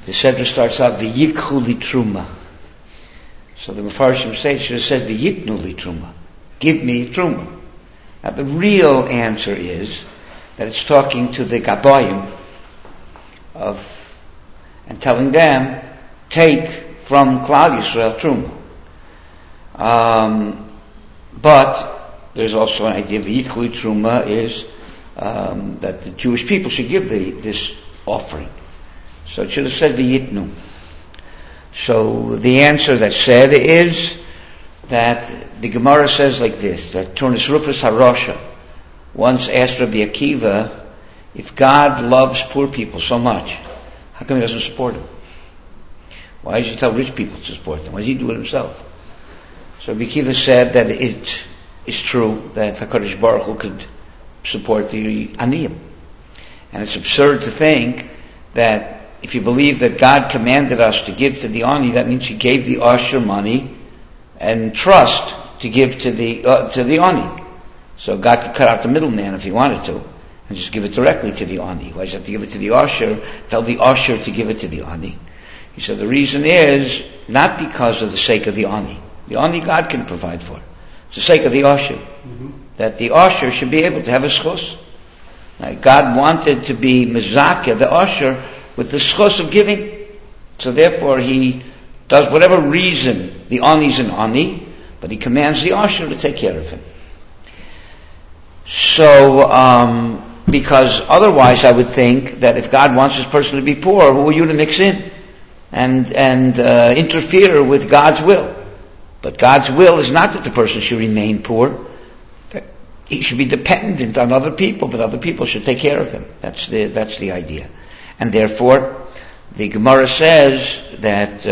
The Sedra starts out, V'yikhu li truma. So the Mefarshim say, it should have said, V'yitnu li truma. Give me truma. Now the real answer is that it's talking to the Gabayim and telling them, take from Klal Yisrael truma. But there's also an idea of V'yikhu truma is that the Jewish people should give this offering. So it should have said V'yitnu. So the answer that's said is that the Gemara says like this, that Turnus Rufus HaRosha once asked Rabbi Akiva, if God loves poor people so much, how come he doesn't support them? Why does he tell rich people to support them? Why does he do it himself? So Rabbi Akiva said that it is true that HaKadosh Baruch Hu could support the Aniyim. And it's absurd to think that if you believe that God commanded us to give to the Ani, that means He gave the Asher money and trust to give to the Ani. So God could cut out the middleman if He wanted to, and just give it directly to the Ani. Why does He have to give it to the Asher? Tell the Asher to give it to the Ani. He said the reason is not because of the sake of the Ani. The Ani God can provide for. It's the sake of the Asher. Mm-hmm. That the Asher should be able to have a schus. Right? God wanted to be mezakeh, the Asher, with the schus of giving. So therefore He does whatever reason, the Ani's an Ani, but He commands the Asher to take care of him. So, because otherwise I would think that if God wants this person to be poor, who are you to mix in and interfere with God's will? But God's will is not that the person should remain poor. He should be dependent on other people, but other people should take care of him. That's the idea. And therefore, the Gemara says that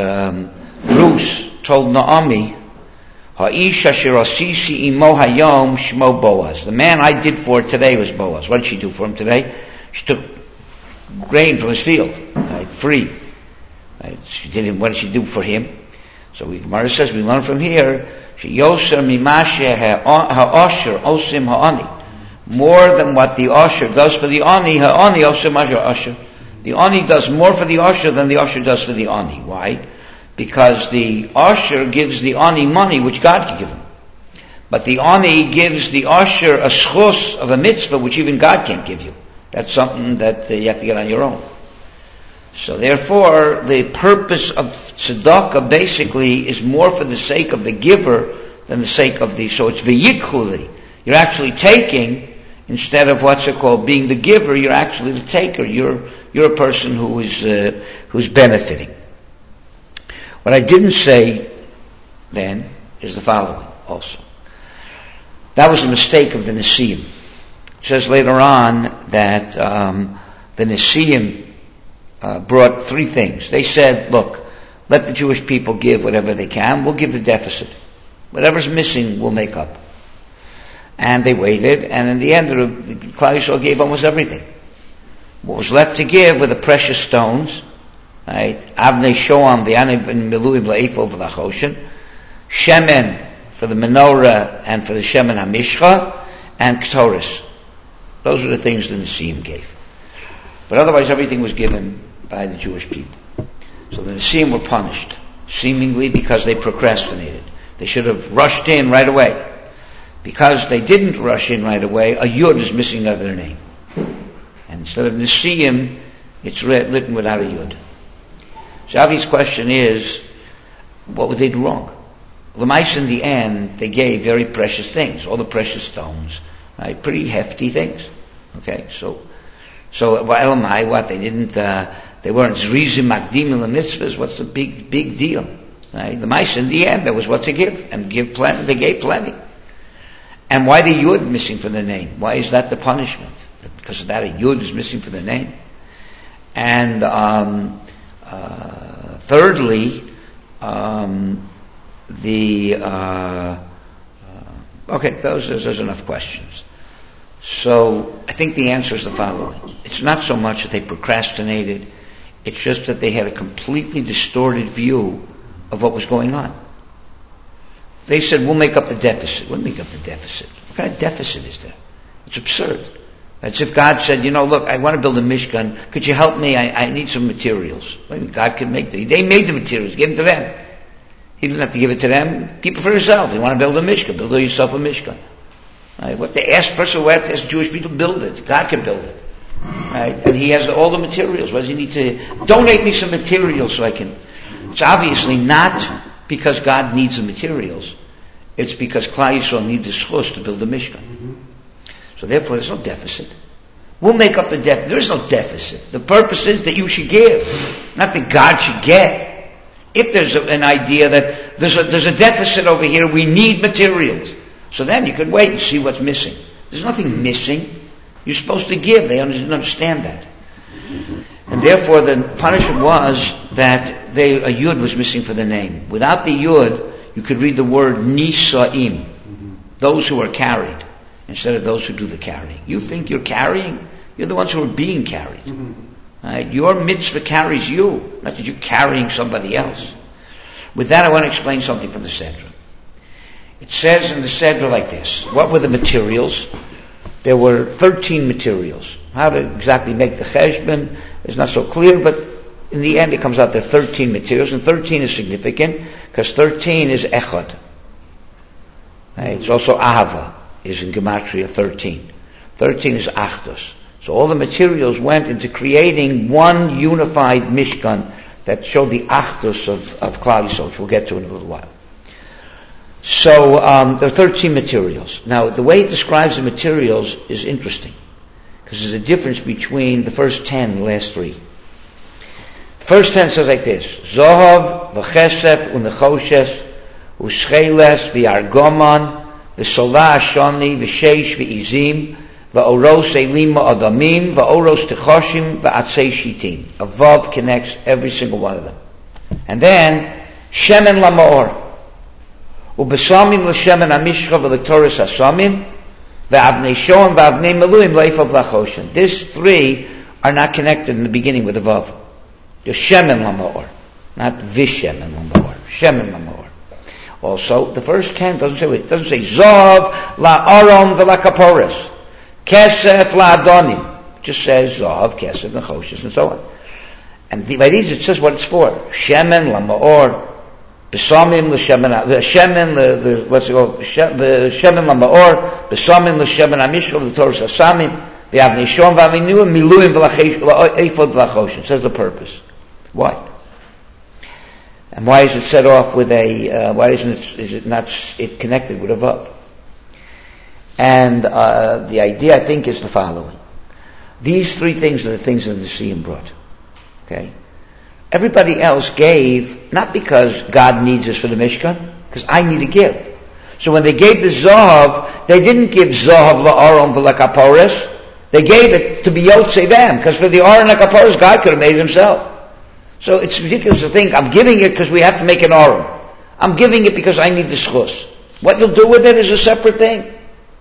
Rus told Naomi, "Ha'isha shirasisi imo hayom shmo Boaz." The man I did for today was Boaz. What did she do for him today? She took grain from his field, right, free. Right? What did she do for him? So the Gemara says we learn from here, "Yoser mimashe ha'osher osim ha'ani." More than what the Asher does for the Ani, ha'ani osim Asher. The Ani does more for the Asher than the Asher does for the Ani. Why? Because the Asher gives the Ani money which God can give him. But the Ani gives the Asher a schus of a mitzvah which even God can't give you. That's something that you have to get on your own. So therefore, the purpose of tzedakah basically is more for the sake of the giver than the sake of so it's v'yikhuli. You're actually taking, instead of what's it called, being the giver, you're actually the taker. You're a person who's benefiting. What I didn't say then is the following also. That was a mistake of the Nesiim. It says later on that the Nesiim brought three things. They said, look, let the Jewish people give whatever they can. We'll give the deficit. Whatever's missing, we'll make up. And they waited, and in the end, the Klal Yisrael gave almost everything. What was left to give were the precious stones, right? Avnei Shoam, the Anav and Miluim La'ifo for the Choshen, Shemen for the menorah and for the Shemen HaMishcha, and Ktoris. Those were the things the Nesiim gave. But otherwise, everything was given by the Jewish people. So the Nesiim were punished, seemingly because they procrastinated. They should have rushed in right away. Because they didn't rush in right away, a Yud is missing out of their name. And instead of Nesiim, it's written without a Yud. So Avi's question is, what would they do wrong? L'mais, in the end, they gave very precious things, all the precious stones, right? Pretty hefty things. Okay, so Elamai, what? They weren't Zrizim Makdim the mitzvahs. What's the big deal? Right? L'mais, in the end, there was what to give, and give plenty. They gave plenty. And why the Yud missing from the name? Why is that the punishment? Because of that, a Yud is missing from the name. And thirdly, there's enough questions. So I think the answer is the following. It's not so much that they procrastinated, it's just that they had a completely distorted view of what was going on. They said, we'll make up the deficit. We'll make up the deficit. What kind of deficit is there? It's absurd. It's if God said, look, I want to build a Mishkan. Could you help me? I need some materials. God could make them. They made the materials. Give them to them. He didn't have to give it to them. Keep it for yourself. You want to build a Mishkan. Build yourself a Mishkan. Right? What they ask, first of all, ask Jewish people to build it. God can build it. Right? And He has all the materials. Why does He need to donate me some materials so I can? It's obviously not because God needs the materials. It's because Klal Yisrael needs the schus to build a Mishkan. So therefore, there's no deficit. We'll make up the deficit. There is no deficit. The purpose is that you should give, not that God should get. If there's an idea that there's a deficit over here, we need materials. So then you could wait and see what's missing. There's nothing missing. You're supposed to give. They didn't understand that. And therefore, the punishment was that a yud was missing for the name. Without the yud, you could read the word nisa'im, those who are carried, instead of those who do the carrying. You think you're carrying? You're the ones who are being carried. Right? Your mitzvah carries you, not that you're carrying somebody else. With that, I want to explain something from the Sedra. It says in the Sedra like this. What were the materials? There were 13 materials. How to exactly make the cheshbon is not so clear, but in the end it comes out there are 13 materials, and 13 is significant because 13 is echad. Right? It's also ahava, is in Gematria 13. 13 is achdus. So all the materials went into creating one unified Mishkan that showed the achdus of Klal Yisrael, which we'll get to in a little while. So there are 13 materials. Now, the way it describes the materials is interesting, because there's a difference between the first 10 and the last 3. The first 10 says like this: Zohav, v'chesef, u'nechoshes, u'scheles, v'argoman, v'solah ashoni, v'sheish, v'izim, v'oros elima adamim, v'oros techoshim, v'atzei shitim. A vav connects every single one of them. And then, shemen lamaor. Ubesamim l'shemen amishcha v'lektoris asamim, ve'avnei shoam ve'avnei meluim leifav lachoshen. These 3 are not connected in the beginning with the vav. Just shemen lamaor, not vishemen lamaor. Shemen lamaor. Also, the first 10 doesn't say zav la'aron v'la'kaporis, kesef la'adonim. It just says zav, kesef, nechoshes, and so on. And by these it says what it's for. Shemen lamaor. Besamim l'shemen, what's it called? Shemen lamaor, besamim l'shemen amishcha, the Torah sasamim, the avnei shom v'avinu, miluim v'la'efod v'la'choshen. It says the purpose. Why? And why is it set off with why is it not connected with a vav? And the idea, I think, is the following. These 3 things are the things that the Nesiim brought. Okay? Everybody else gave, not because God needs us for the Mishkan, because I need to give. So when they gave the Zahav, they didn't give Zahav la'aron v'la'kaporis. They gave it to be Yotzei them, because for the Aron and Kaporis, God could have made it himself. So it's ridiculous to think, I'm giving it because we have to make an Aron. I'm giving it because I need the schus. What you'll do with it is a separate thing.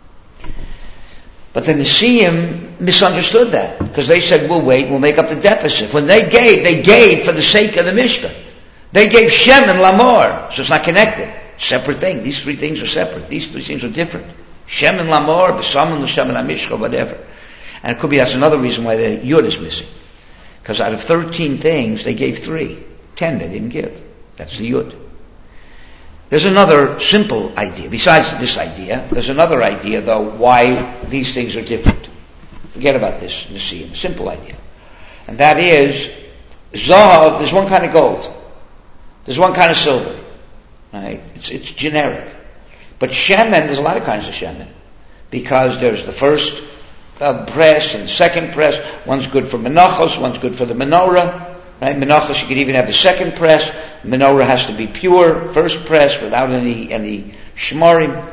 But the Nesiim misunderstood that, because they said, we'll wait, we'll make up the deficit. When they gave for the sake of the Mishkan. They gave Shem and Lamor, so it's not connected. Separate thing. These 3 things are separate. These 3 things are different. Shem and Lamor, B'sam and L'Shem and Amishcha, whatever. And it could be that's another reason why the Yud is missing. Because out of 13 things, they gave 3. 10 they didn't give. That's the Yud. There's another simple idea. Besides this idea, there's another idea, though, why these things are different. Forget about this, Nesiim. Simple idea. And that is, Zahav, there's one kind of gold. There's one kind of silver. Right? It's generic. But Shemen, there's a lot of kinds of Shemen. Because there's the first press and the second press. One's good for Menachos, one's good for the menorah. Right? Menachos, you could even have the second press. Menorah has to be pure, first press, without any shmarim.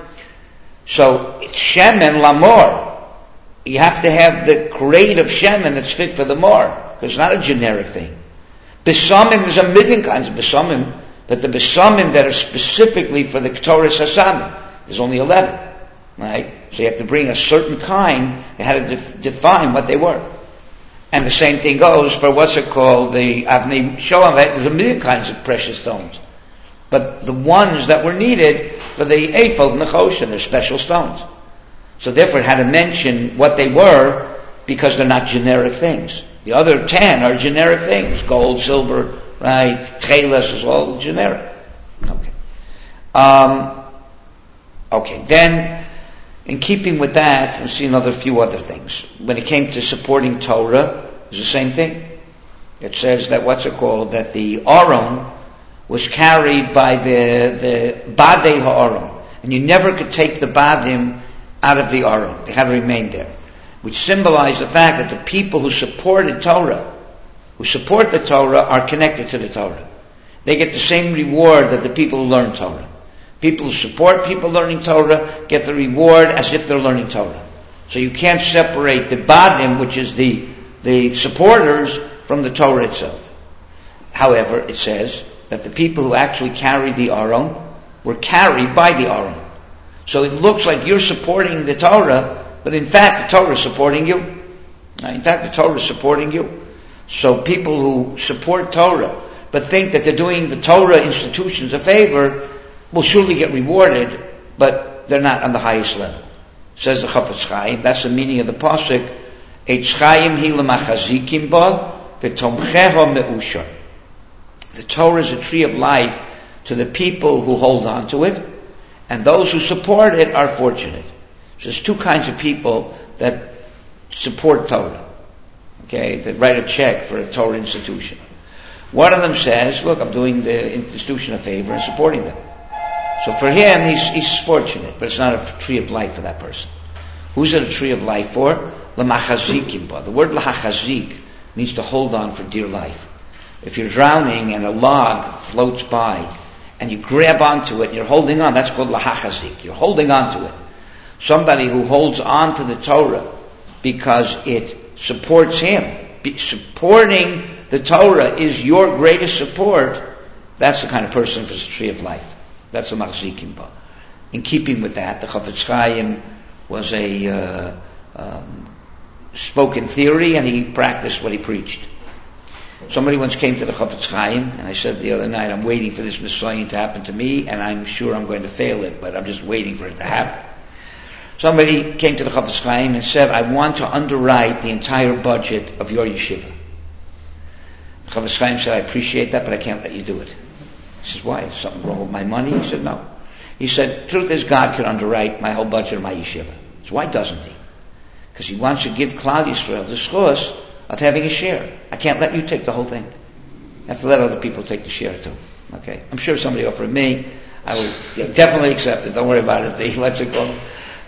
So it's Shemen Lamor. You have to have the grade of Shemen that's fit for the Mor. Because it's not a generic thing. Besamim, there's a million kinds of Besamim, but the Besamim that are specifically for the Ktoris Hasamim, there's only 11. Right? So you have to bring a certain kind, you had to define what they were. And the same thing goes for what's it called, the Avnei Shoam. There's a million kinds of precious stones. But the ones that were needed for the Ephod and the Choshen, they're special stones. So therefore it had to mention what they were, because they're not generic things. The other 10 are generic things. Gold, silver, right? Tcheles is all generic. Okay. Then, in keeping with that, we'll see another few other things. When it came to supporting Torah, it was the same thing. It says that, that the Aron was carried by the Badei HaAron. And you never could take the Badim out of the Aron. They had to remain there. Which symbolized the fact that the people who supported Torah, who support the Torah, are connected to the Torah. They get the same reward that the people who learn Torah. People who support people learning Torah get the reward as if they're learning Torah. So you can't separate the Badim, which is the supporters, from the Torah itself. However, it says that the people who actually carried the Aron were carried by the Aron. So it looks like you're supporting the Torah, but in fact the Torah is supporting you. In fact, the Torah is supporting you. So people who support Torah, but think that they're doing the Torah institutions a favor, will surely get rewarded, but they're not on the highest level. Says the Chafetz Chaim, that's the meaning of the pasuk, Eitz Chaim hi l'machazikim ba, v'tomcheho me'ushar. The Torah is a tree of life to the people who hold on to it, and those who support it are fortunate. So there's two kinds of people that support Torah, that write a check for a Torah institution. One of them says, look, I'm doing the institution a favor and supporting them. So for him, he's fortunate, but it's not a tree of life for that person. Who's it a tree of life for? L'machazikim ba. The word lachazik means to hold on for dear life. If you're drowning and a log floats by, and you grab onto it and you're holding on, that's called lachazik. You're holding on to it. Somebody who holds on to the Torah because it supports him. Supporting the Torah is your greatest support. That's the kind of person who's a tree of life. That's a machzikim ba. In keeping with that, the Chafetz Chaim was a spoken theory, and he practiced what he preached. Somebody once came to the Chafetz Chaim, and I said the other night, I'm waiting for this Messiah to happen to me, and I'm sure I'm going to fail it, but I'm just waiting for it to happen. Somebody came to the Chafetz Chaim and said, I want to underwrite the entire budget of your yeshiva. The Chafetz Chaim said, I appreciate that, but I can't let you do it. He says, why? Is something wrong with my money? He said, no. He said, truth is, God can underwrite my whole budget of my yeshiva. So why doesn't he? Because he wants to give Klal Yisrael the schus of having a share. I can't let you take the whole thing. I have to let other people take the share too. Okay? I'm sure somebody offered me. I will definitely accept it. Don't worry about it. Let's it go.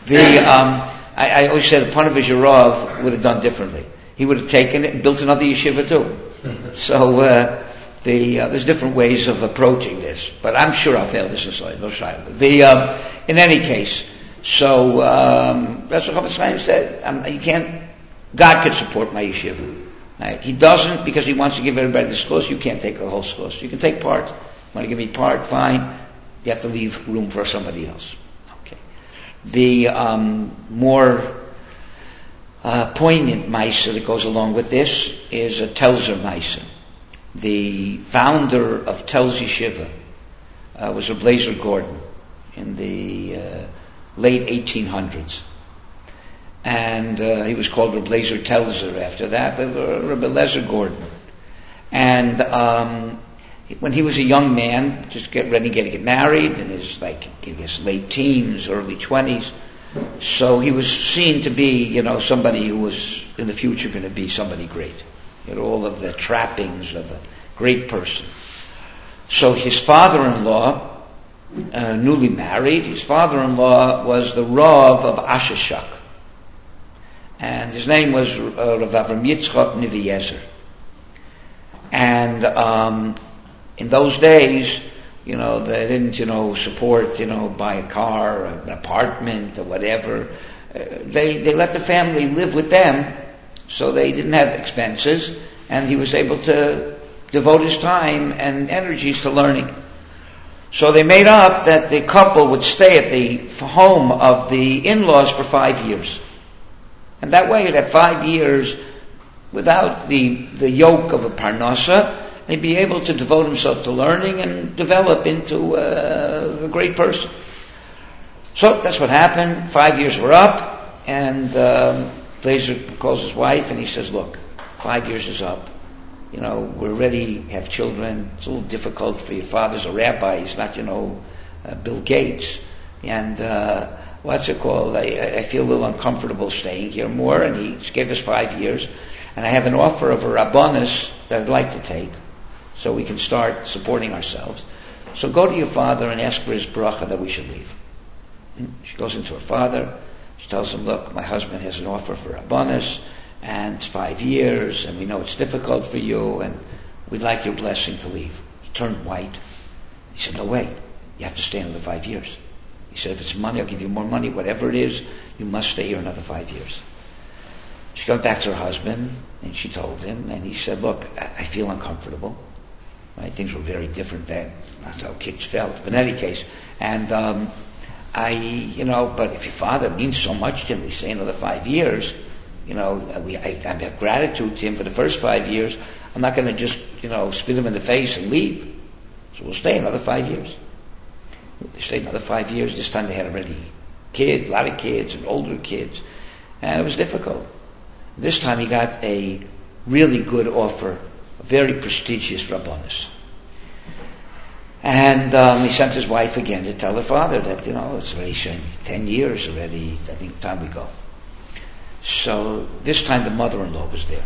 I always say the Ponevezher Rav would have done differently. He would have taken it and built another yeshiva too. So there's different ways of approaching this, but I'm sure I'll fail this aside. No shayla. In any case, so that's what Chafetz Chaim said. You can't. God could support my yeshiva. Right? He doesn't because he wants to give everybody the schus. You can't take the whole schus. You can take part. You want to give me part? Fine. You have to leave room for somebody else. Okay. The more poignant Maisa that goes along with this is a Telzer Maisa. The founder of Telz Yeshiva was Reb Eliezer Gordon in the late 1800s. And he was called Reb Eliezer Telzer after that, but Reb Eliezer Gordon. And when he was a young man, just getting to get married, in his late teens, early 20s, so he was seen to be, somebody who was in the future going to be somebody great. He had all of the trappings of a great person. So his father-in-law, newly married, his father-in-law was the Rav of Asheshak. And his name was Rav Avram Yitzchak Nivi Yezer. And in those days, they didn't, support, buy a car, or an apartment, or whatever. They let the family live with them, so they didn't have expenses, and he was able to devote his time and energies to learning. So they made up that the couple would stay at the home of the in-laws for 5 years. And that way he'd have 5 years without the yoke of a parnasa, and he'd be able to devote himself to learning and develop into a great person. So that's what happened. 5 years were up, and Glazer calls his wife and he says, look, 5 years is up. We already have children. It's a little difficult for your father's a rabbi. He's not, Bill Gates. And what's it called? I feel a little uncomfortable staying here more. And he gave us 5 years. And I have an offer of a rabbanus that I'd like to take so we can start supporting ourselves. So go to your father and ask for his bracha that we should leave. She goes into her father. She tells him, look, my husband has an offer for rabbanus, and it's 5 years, and we know it's difficult for you, and we'd like your blessing to leave. He turned white. He said, no way. You have to stay another 5 years. He said, if it's money, I'll give you more money. Whatever it is, you must stay here another 5 years. She got back to her husband, and she told him, and he said, look, I feel uncomfortable. Right? Things were very different then. That's how kids felt. But in any case, and but if your father means so much to him, we stay another 5 years, I have gratitude to him for the first 5 years. I'm not going to just, spit him in the face and leave. So we'll stay another 5 years. They stayed another 5 years. This time they had already kids, a lot of kids, and older kids. And it was difficult. This time he got a really good offer, a very prestigious rabbanus. And he sent his wife again to tell her father that, it's already 10 years already, I think it's time we go. So this time the mother-in-law was there.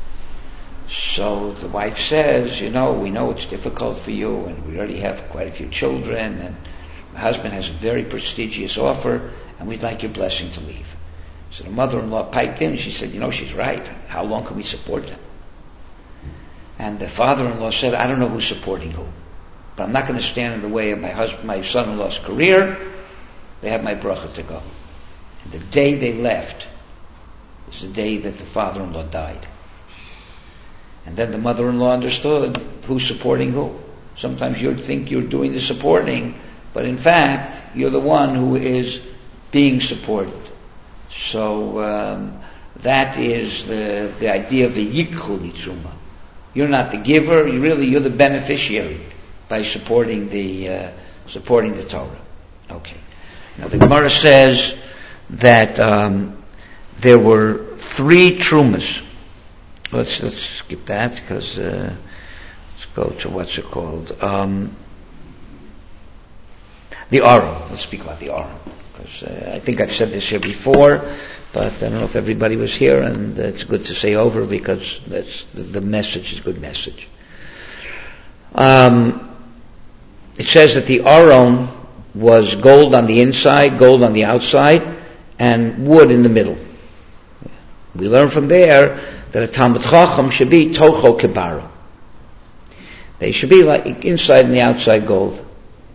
So the wife says, we know it's difficult for you, and we already have quite a few children, and my husband has a very prestigious offer, and we'd like your blessing to leave. So the mother-in-law piped in, and she said, she's right. How long can we support them? And the father-in-law said, I don't know who's supporting who, but I'm not going to stand in the way of my son-in-law's career. They have my bracha to go. And the day they left is the day that the father-in-law died. And then the mother-in-law understood who's supporting who. Sometimes you'd think you're doing the supporting, but in fact, you're the one who is being supported. So that is the idea of the yikhu litruma. You're not the giver; you're the beneficiary by supporting the Torah. Okay. Now the Gemara says that there were 3 trumas. Let's skip that because let's go to what's it called. The Aron. Let's speak about the Aron because I think I've said this here before, but I don't know if everybody was here, and it's good to say over because the message is a good message. It says that the Aron was gold on the inside, gold on the outside, and wood in the middle. We learn from there that a Talmid Chacham should be tocho kebara. They should be like inside and the outside gold.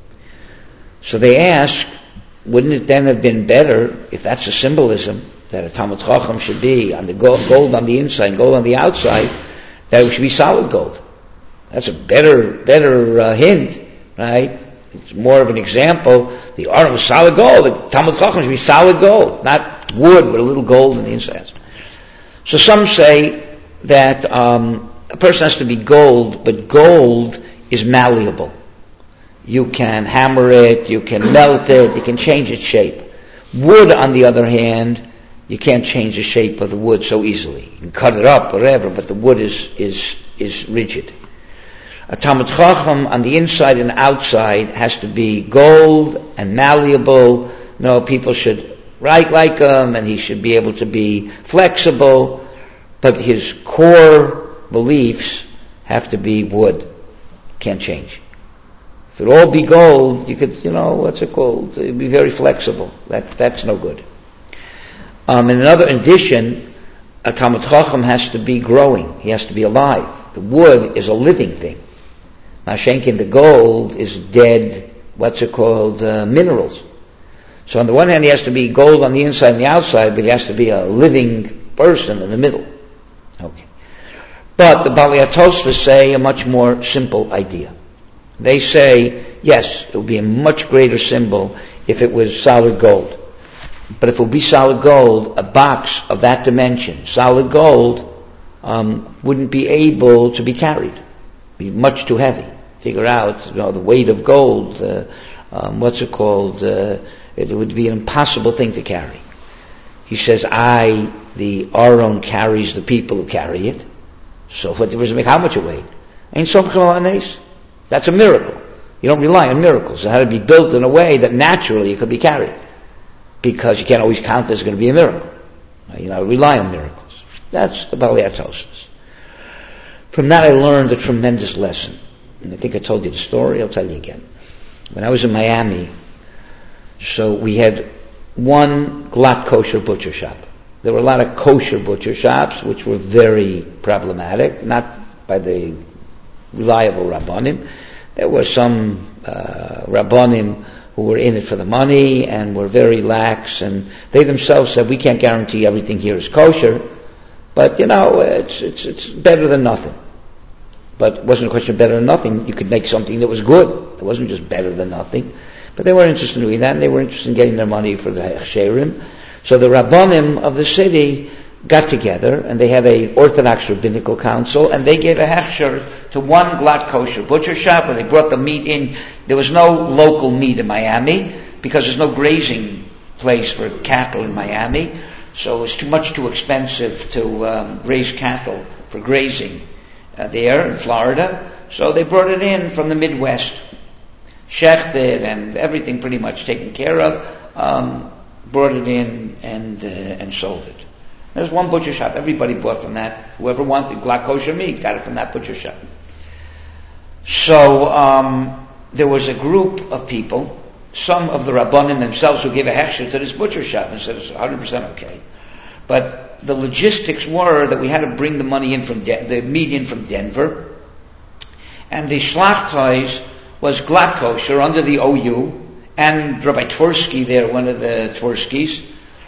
So they ask, wouldn't it then have been better, if that's a symbolism, that a Talmid Chacham should be on the gold on the inside, gold on the outside, that it should be solid gold? That's a better hint, right? It's more of an example. The Aron was solid gold. The Talmid Chacham should be solid gold, not wood with a little gold in the inside. So some say that a person has to be gold, but gold is malleable. You can hammer it, you can melt it, you can change its shape. Wood, on the other hand, you can't change the shape of the wood so easily. You can cut it up, whatever, but the wood is rigid. A Talmid Chacham on the inside and outside has to be gold and malleable. People should write like him, and he should be able to be flexible, but his core beliefs have to be wood. Can't change. If it all be gold, you could, what's it called? It'd be very flexible. That's no good. In another addition, a Talmid Chacham has to be growing. He has to be alive. The wood is a living thing. Mashenkin, the gold is dead, minerals. So on the one hand, he has to be gold on the inside and the outside, but he has to be a living person in the middle. Okay. But the Balei HaTosfos say a much more simple idea. They say, yes, it would be a much greater symbol if it was solid gold. But if it would be solid gold, a box of that dimension, solid gold, wouldn't be able to be carried. It'd be much too heavy. Figure out, the weight of gold, it would be an impossible thing to carry. He says, I the Aron carries the people who carry it. So what does it make? How much it weighed? Ain't so much. That's a miracle. You don't rely on miracles. It had to be built in a way that naturally it could be carried. Because you can't always count there's going to be a miracle. You know, rely on miracles. That's the Balei tells us. From that I learned a tremendous lesson. And I think I told you the story, I'll tell you again. When I was in Miami, so we had one glatt kosher butcher shop. There were a lot of kosher butcher shops which were very problematic, not by the reliable Rabbanim. There were some Rabbanim who were in it for the money and were very lax, and they themselves said, we can't guarantee everything here is kosher, but it's better than nothing. But it wasn't a question of better than nothing. You could make something that was good. It wasn't just better than nothing. But they were interested in doing that, and they were interested in getting their money for the hechsherim. So the Rabbanim of the city got together, and they had a Orthodox Rabbinical Council, and they gave a hechsher to one glatt kosher butcher shop where they brought the meat in. There was no local meat in Miami because there's no grazing place for cattle in Miami. So it's too expensive to raise cattle for grazing there in Florida. So they brought it in from the Midwest, shechted and everything pretty much taken care of. Brought it in and sold it. There's one butcher shop. Everybody bought from that. Whoever wanted glatt kosher meat got it from that butcher shop. So there was a group of people, some of the Rabbanim themselves, who gave a hechsher to this butcher shop and said it's 100% okay. But the logistics were that we had to bring the money in from the meat in from Denver, and the shlachtais was glatt kosher under the OU, and Rabbi Twersky there, one of the Twerskys,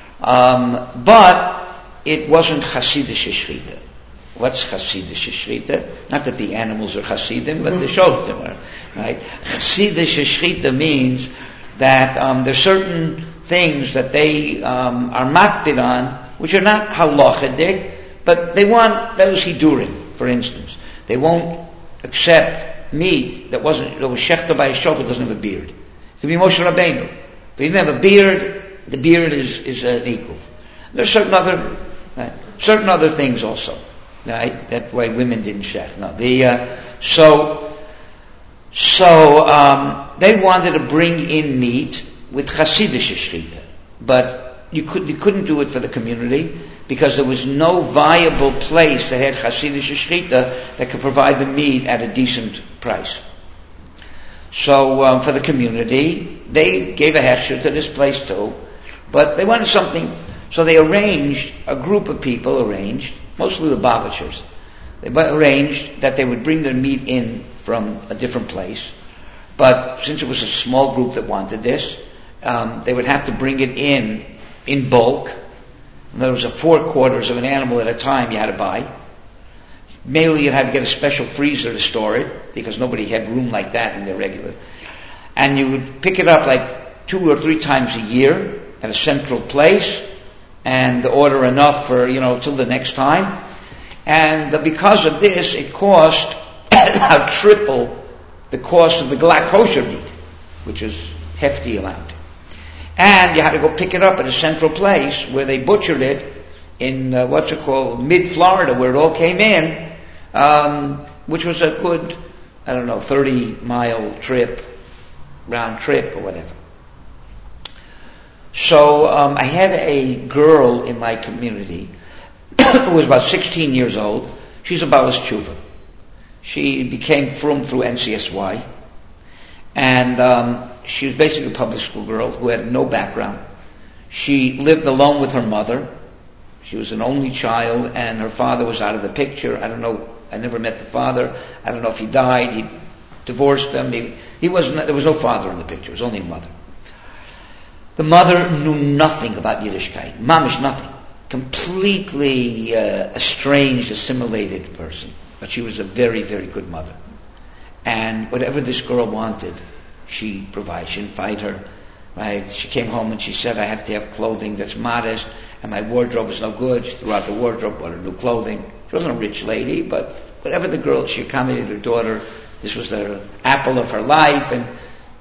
but it wasn't Hasidish shechita. What's Hasidish shechita? Not that the animals are Hasidim, but the shochtim are, right? Hasidish shechita means that there's certain things that they are makpid on, which are not halachic, but they want those hidurim, for instance. They won't accept meat that was shechted by a shochet, doesn't have a beard. It could be Moshe Rabbeinu. If he didn't have a beard, the beard is an equal. There's certain other things also, right? That's why women didn't shech. No, they wanted to bring in meat with Hasidish shechita, but you couldn't do it for the community because there was no viable place that had Hasidish shechita that could provide the meat at a decent price. So for the community, they gave a hechsher to this place too, but they wanted something. So they arranged, a group of people mostly the Bavitchers, they arranged that they would bring their meat in from a different place, but since it was a small group that wanted this, they would have to bring it in bulk. And there was 4 quarters of an animal at a time you had to buy. Mainly you had to get a special freezer to store it, because nobody had room like that in their regular. And you would pick it up like 2 or 3 times a year at a central place, and order enough for, till the next time. And because of this, it cost about triple the cost of the glatt kosher meat, which is hefty amount. And you had to go pick it up at a central place where they butchered it in mid-Florida, where it all came in, which was a good, 30-mile trip, round trip or whatever. So I had a girl in my community who was about 16 years old. She's a Balas Tshuva. She became frum through NCSY, and she was basically a public school girl who had no background. She lived alone with her mother. She was an only child, and her father was out of the picture. I don't know. I never met the father. I don't know if he died. He divorced them. He wasn't. There was no father in the picture. It was only a mother. The mother knew nothing about Yiddishkeit. Mamish nothing. Completely estranged, assimilated person. But she was a very, very good mother. And whatever this girl wanted, she provided. She didn't fight her. Right? She came home and she said, I have to have clothing that's modest, and my wardrobe is no good. She threw out the wardrobe, bought her new clothing. She wasn't a rich lady, but whatever the girl, she accommodated her daughter. This was the apple of her life, and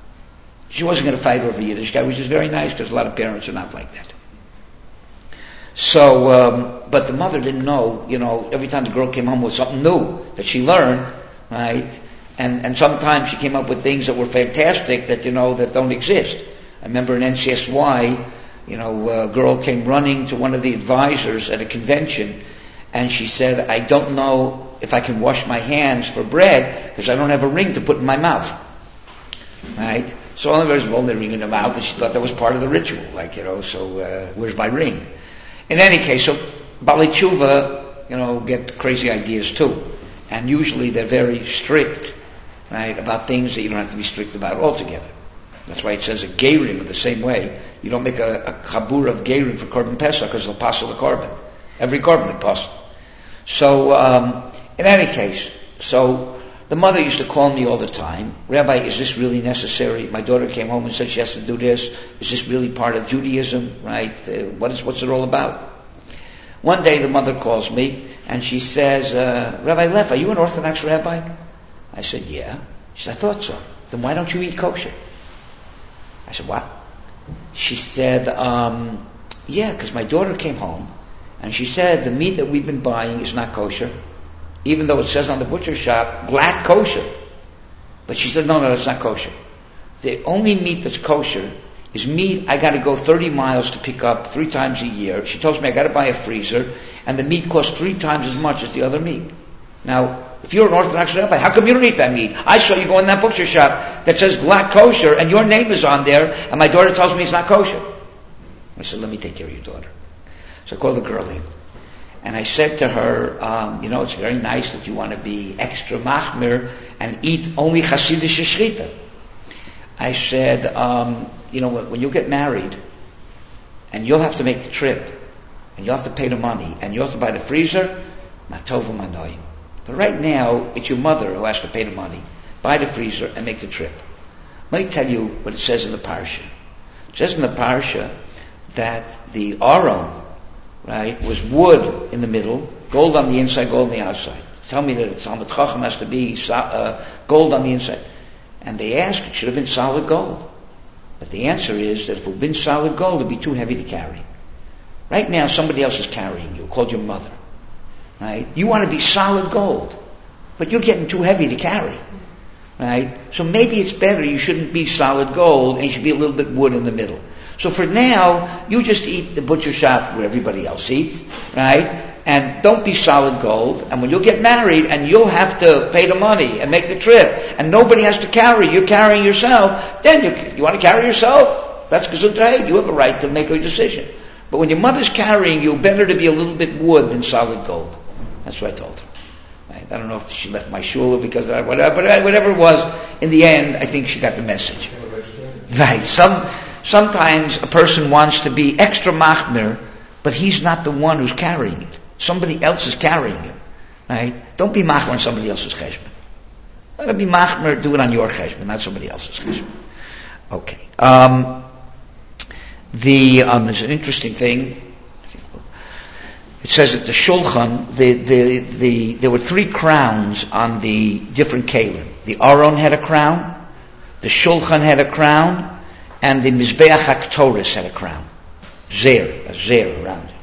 she wasn't going to fight over Yiddishkeit, which is very nice because a lot of parents are not like that. So, but the mother didn't know, every time the girl came home with something new that she learned, right? And sometimes she came up with things that were fantastic that, that don't exist. I remember in NCSY, a girl came running to one of the advisors at a convention, and she said, I don't know if I can wash my hands for bread because I don't have a ring to put in my mouth. Right? So all of us were only ring in the mouth, and she thought that was part of the ritual. So where's my ring? In any case, so Baalei Tshuva, get crazy ideas too. And usually they're very strict, right, about things that you don't have to be strict about altogether. That's why it says a Gerim the same way. You don't make a Chabur of Gerim for Korban Pesach because they'll pass the Korban. Every Korban will pass. So, in any case, so the mother used to call me all the time, Rabbi, is this really necessary? My daughter came home and said she has to do this. Is this really part of Judaism, right? What's it all about? One day the mother calls me and she says, Rabbi Leff, are you an Orthodox rabbi? I said, yeah. She said, I thought so. Then why don't you eat kosher? I said, what? She said, yeah, because my daughter came home and she said the meat that we've been buying is not kosher, even though it says on the butcher shop, black kosher. But she said, no, it's not kosher. The only meat that's kosher is meat I got to go 30 miles to pick up 3 times a year. She tells me I got to buy a freezer, and the meat costs 3 times as much as the other meat. Now, if you're an Orthodox rabbi, how come you don't eat that meat? I saw you go in that butcher shop that says black kosher, and your name is on there, and my daughter tells me it's not kosher. I said, let me take care of your daughter. So I called the girl in. And I said to her, it's very nice that you want to be extra machmir and eat only Hasidic shechita. I said, when you get married, and you'll have to make the trip, and you'll have to pay the money, and you'll have to buy the freezer, matova manoim. But right now, it's your mother who has to pay the money, buy the freezer, and make the trip. Let me tell you what it says in the parsha. It says in the parsha that the Aron, right, was wood in the middle, gold on the inside, gold on the outside. Tell me that it's Talmid Chacham has to be gold on the inside. And they asked, it should have been solid gold. But the answer is that if it had been solid gold, it would be too heavy to carry. Right now, somebody else is carrying you, called your mother. Right? You want to be solid gold, but you're getting too heavy to carry. Right? So maybe it's better you shouldn't be solid gold, and you should be a little bit wood in the middle. So for now, you just eat the butcher shop where everybody else eats, right? And don't be solid gold. And when you'll get married and you'll have to pay the money and make the trip, and nobody has to carry, you're carrying yourself, then if you want to carry yourself, that's gesundheit. You have a right to make a decision. But when your mother's carrying you, better to be a little bit wood than solid gold. That's what I told her. Right? I don't know if she left my shul because of whatever, but whatever it was, in the end, I think she got the message. Right. Sometimes a person wants to be extra machmir, but he's not the one who's carrying it. Somebody else is carrying it. Right? Don't be machmir on somebody else's cheshbon. Let it be machmir, do it on your cheshbon, not somebody else's cheshbon. Okay. There's an interesting thing. It says that the shulchan, there were 3 crowns on the different kelim. The Aron had a crown, the shulchan had a crown, and the Mizbeach HaKtoris had a crown. A zer around it.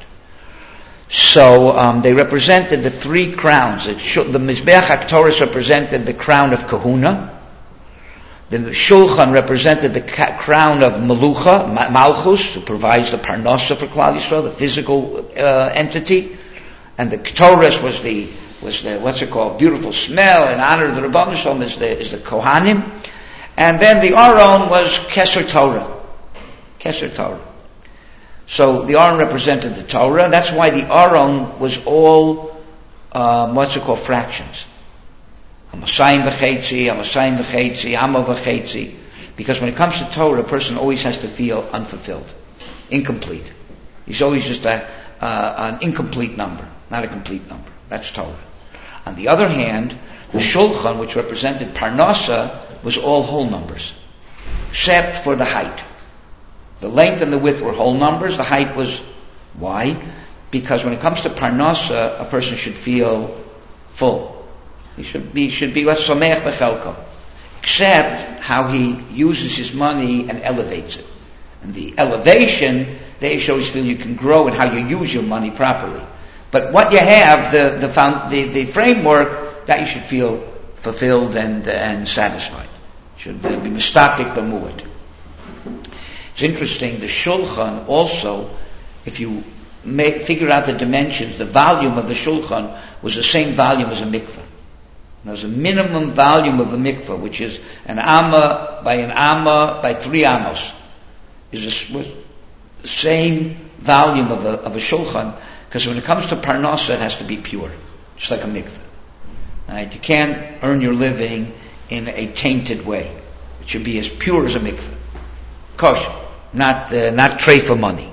So they represented the 3 crowns. The Mizbeach HaKtoris represented the crown of Kahuna. The Shulchan represented the crown of Melucha, Malchus, who provides the Parnasa for Klal Yisrael, the physical entity. And the Ktoris was the what's it called, beautiful smell in honor of the Rebbeinu Shalom is the Kohanim. And then the Aron was Keser Torah. So the Aron represented the Torah. That's why the Aron was all, fractions. Amasayim v'chetzi, Amma v'chetzi. Because when it comes to Torah, a person always has to feel unfulfilled, incomplete. He's always just an incomplete number, not a complete number. That's Torah. On the other hand, the Shulchan, which represented Parnasa, was all whole numbers, except for the height. The length and the width were whole numbers. The height was, why? Because when it comes to Parnasa, a person should feel full. He should be Someach Bechelko. Except how he uses his money and elevates it. And the elevation, there you should always feel you can grow in how you use your money properly. But what you have, the framework, that you should feel fulfilled and satisfied. Should be mistapik b'muad. It's interesting, the Shulchan also, if you figure out the dimensions, the volume of the Shulchan was the same volume as a mikveh. There's a minimum volume of a mikveh, which is an amma by 3 amos. Is the same volume of a Shulchan, because when it comes to parnasa, it has to be pure, just like a mikveh. Right? You can't earn your living in a tainted way. It should be as pure as a mikveh. Kosher, not treifa money.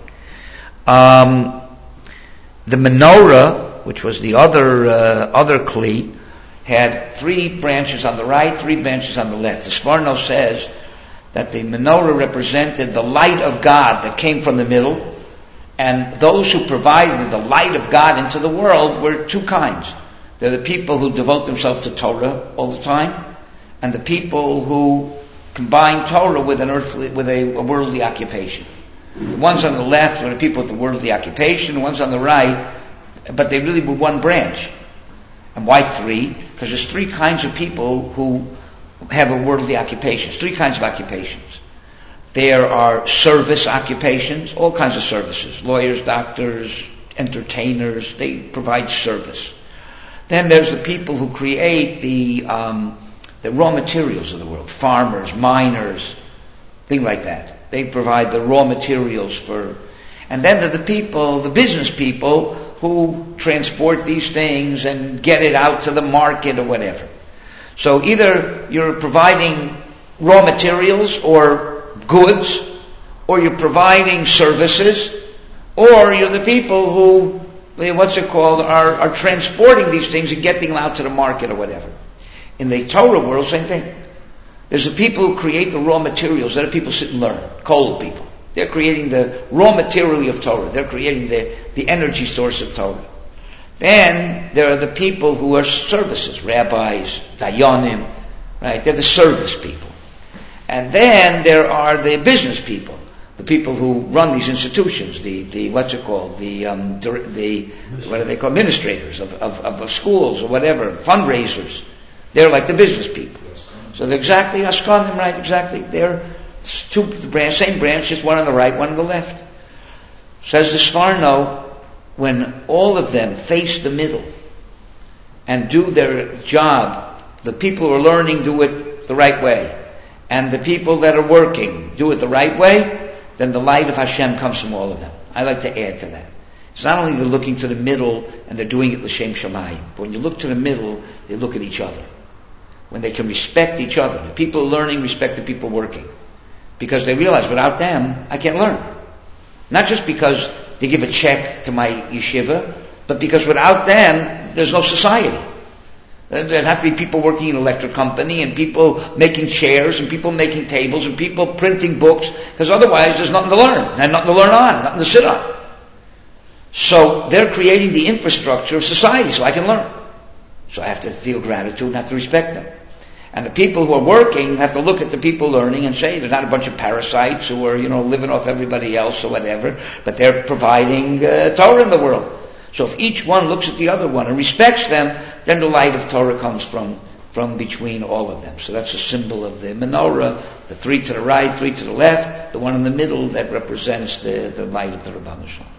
The menorah, which was the other kli, had 3 branches on the right, 3 branches on the left. The Sforno says that the menorah represented the light of God that came from the middle, and those who provided the light of God into the world were 2 kinds. They're the people who devote themselves to Torah all the time, and the people who combine Torah with a worldly occupation. The ones on the left were the people with the worldly occupation, the ones on the right, but they really were 1 branch. And why 3? Because there's 3 kinds of people who have a worldly occupation. 3 kinds of occupations. There are service occupations, all kinds of services. Lawyers, doctors, entertainers, they provide service. Then there's the people who create the raw materials of the world. Farmers, miners, things like that. They provide the raw materials for... And then there are the people, the business people, who transport these things and get it out to the market or whatever. So either you're providing raw materials or goods, or you're providing services, or you're the people who, are transporting these things and getting them out to the market or whatever. In the Torah world, same thing. There's the people who create the raw materials. There are people who sit and learn. Kollel people. They're creating the raw material of Torah. They're creating the energy source of Torah. Then there are the people who are services, rabbis, dayanim, right? They're the service people. And then there are the business people, the people who run these institutions, administrators of schools or whatever, fundraisers. They're like the business people. So they're exactly askanim, right? Exactly. They're 2 same branch, just 1 on the right, 1 on the left. Says the Sforno, when all of them face the middle and do their job, the people who are learning do it the right way, and the people that are working do it the right way, then the light of Hashem comes from all of them. I like to add to that. It's not only they're looking to the middle and they're doing it l'shem shamayim, but when you look to the middle, they look at each other. When they can respect each other. The people learning respect the people working. Because they realize without them, I can't learn. Not just because they give a check to my yeshiva, but because without them, there's no society. There have to be people working in an electric company, and people making chairs, and people making tables, and people printing books, because otherwise there's nothing to learn, and nothing to learn on, nothing to sit on. So they're creating the infrastructure of society so I can learn. So I have to feel gratitude and have to respect them. And the people who are working have to look at the people learning and say, they're not a bunch of parasites who are, living off everybody else or whatever, but they're providing Torah in the world. So if each one looks at the other one and respects them, then the light of Torah comes from between all of them. So that's a symbol of the menorah, the 3 to the right, 3 to the left, the one in the middle that represents the light of the Rabbanu Shalom.